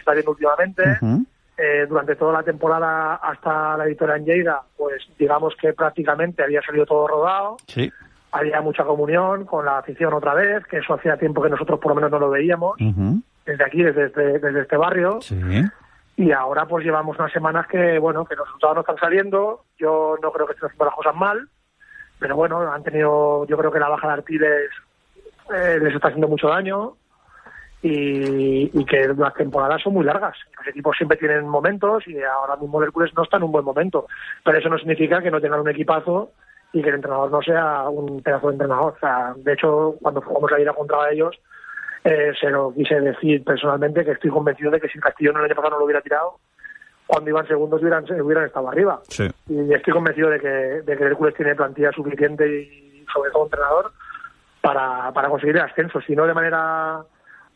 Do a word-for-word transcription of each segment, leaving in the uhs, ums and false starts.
está viendo últimamente. Uh-huh. Eh, durante toda la temporada hasta la victoria en Lleida, pues digamos que prácticamente había salido todo rodado. Sí. Había mucha comunión con la afición otra vez, que eso hacía tiempo que nosotros por lo menos no lo veíamos, Uh-huh. desde aquí, desde este, desde este barrio. Sí. Y ahora pues llevamos unas semanas que, bueno, que los resultados no están saliendo. Yo no creo que estén haciendo las cosas mal, pero bueno, han tenido, yo creo que la baja de Artiles eh, les está haciendo mucho daño y, y que las temporadas son muy largas. Los equipos siempre tienen momentos y ahora mismo el Hércules no está en un buen momento, pero eso no significa que no tengan un equipazo y que el entrenador no sea un pedazo de entrenador. O sea, de hecho, cuando jugamos la ida contra ellos, eh, se lo quise decir personalmente, que estoy convencido de que si el Castellón el año pasado no lo hubiera tirado, cuando iban segundos hubieran, hubieran estado arriba. Sí. Y estoy convencido de que, de que el Hércules tiene plantilla suficiente y sobre todo entrenador para, para conseguir el ascenso, si no de manera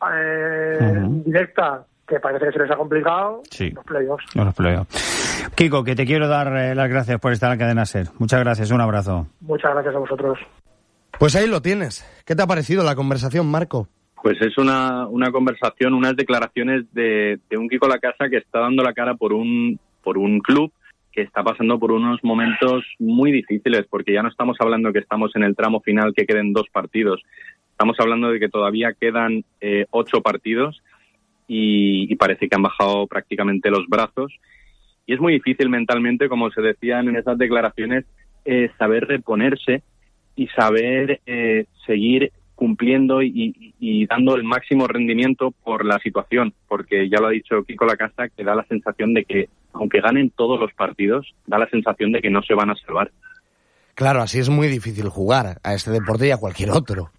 eh, uh-huh. directa, que parece que se les ha complicado, sí. los playoffs. No, los playoffs. Kiko, que te quiero dar eh, las gracias por estar en Cadena Ser. Muchas gracias, un abrazo. Muchas gracias a vosotros. Pues ahí lo tienes. ¿Qué te ha parecido la conversación, Marco? Pues es una, una conversación, unas declaraciones de, de un Kiko Lacasa que está dando la cara por un, por un club que está pasando por unos momentos muy difíciles, porque ya no estamos hablando que estamos en el tramo final, que queden dos partidos. Estamos hablando de que todavía quedan eh, ocho partidos y, y parece que han bajado prácticamente los brazos. Y es muy difícil mentalmente, como se decían en esas declaraciones, eh, saber reponerse y saber eh, seguir cumpliendo y, y, y dando el máximo rendimiento por la situación, porque ya lo ha dicho Kiko Lacasa, que da la sensación de que, aunque ganen todos los partidos, da la sensación de que no se van a salvar. Claro, así es muy difícil jugar a este deporte y a cualquier otro.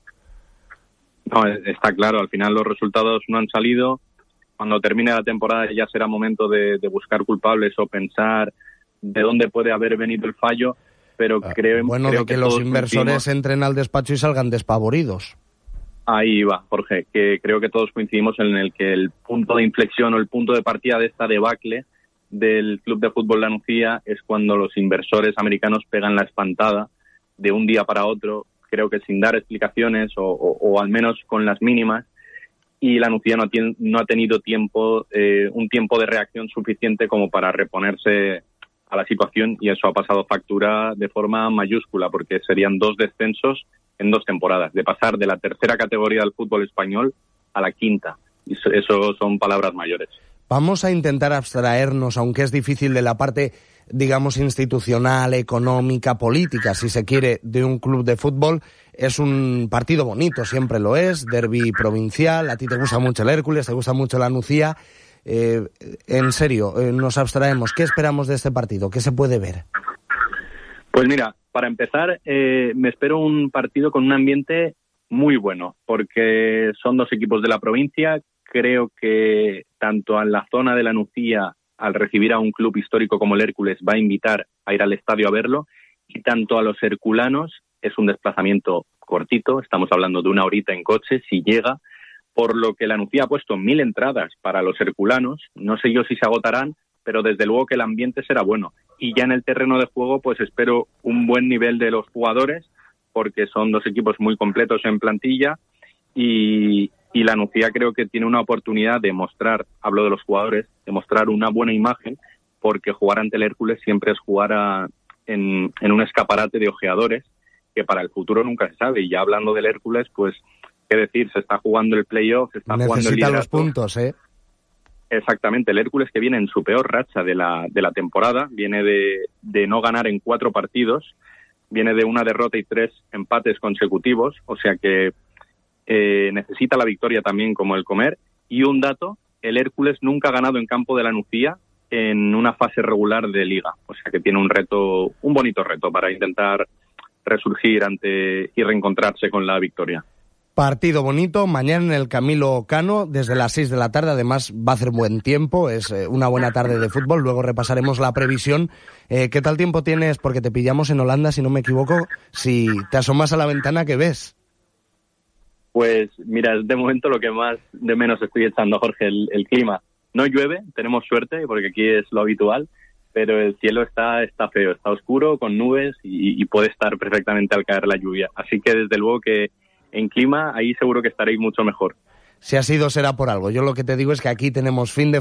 No, está claro, al final los resultados no han salido. Cuando termine la temporada ya será momento de, de buscar culpables o pensar de dónde puede haber venido el fallo. Pero creo, bueno, creo de que, que los todos inversores coincidimos... entren al despacho y salgan despavoridos. Ahí va, Jorge, que creo que todos coincidimos en el que el punto de inflexión o el punto de partida de esta debacle del Club de Fútbol La Nucía es cuando los inversores americanos pegan la espantada de un día para otro, creo que sin dar explicaciones o, o, o al menos con las mínimas, y La Nucía no, tiene, no ha tenido tiempo, eh, un tiempo de reacción suficiente como para reponerse a la situación, y eso ha pasado factura de forma mayúscula, porque serían dos descensos en dos temporadas, de pasar de la tercera categoría del fútbol español a la quinta. Y eso, eso son palabras mayores. Vamos a intentar abstraernos, aunque es difícil, de la parte, digamos, institucional, económica, política, si se quiere, de un club de fútbol. Es un partido bonito, siempre lo es, derbi provincial. A ti te gusta mucho el Hércules, te gusta mucho la Nucía. Eh, en serio, eh, nos abstraemos. ¿Qué esperamos de este partido? ¿Qué se puede ver? Pues mira, para empezar, eh, me espero un partido con un ambiente muy bueno, porque son dos equipos de la provincia. Creo que tanto en la zona de la Nucía, al recibir a un club histórico como el Hércules, va a invitar a ir al estadio a verlo, y tanto a los herculanos es un desplazamiento cortito, estamos hablando de una horita en coche, si llega, por lo que la Nucía ha puesto mil entradas para los herculanos. No sé yo si se agotarán, pero desde luego que el ambiente será bueno. Y ya en el terreno de juego, pues espero un buen nivel de los jugadores, porque son dos equipos muy completos en plantilla, y, y la Nucía creo que tiene una oportunidad de mostrar, hablo de los jugadores, de mostrar una buena imagen, porque jugar ante el Hércules siempre es jugar a, en, en un escaparate de ojeadores, que para el futuro nunca se sabe. Y ya hablando del Hércules, pues qué decir, se está jugando el playoff, se está Necesita jugando el liderato. los puntos, ¿eh? Exactamente, el Hércules, que viene en su peor racha de la de la temporada, viene de, de no ganar en cuatro partidos, viene de una derrota y tres empates consecutivos, o sea que eh, necesita la victoria también como el comer. Y un dato, el Hércules nunca ha ganado en campo de la Nucía en una fase regular de liga, o sea que tiene un reto, un bonito reto para intentar resurgir ante y reencontrarse con la victoria. Partido bonito, mañana en el Camilo Cano, desde las seis de la tarde, además va a hacer buen tiempo, es eh, una buena tarde de fútbol, luego repasaremos la previsión. Eh, ¿Qué tal tiempo tienes? Porque te pillamos en Holanda, si no me equivoco, si te asomas a la ventana, ¿qué ves? Pues mira, es de momento lo que más de menos estoy echando, Jorge, el, el clima. No llueve, tenemos suerte, porque aquí es lo habitual, pero el cielo está, está feo, está oscuro, con nubes, y, y puede estar perfectamente al caer la lluvia. Así que desde luego que en clima, ahí seguro que estaréis mucho mejor. Si ha sido, será por algo. Yo lo que te digo es que aquí tenemos fin de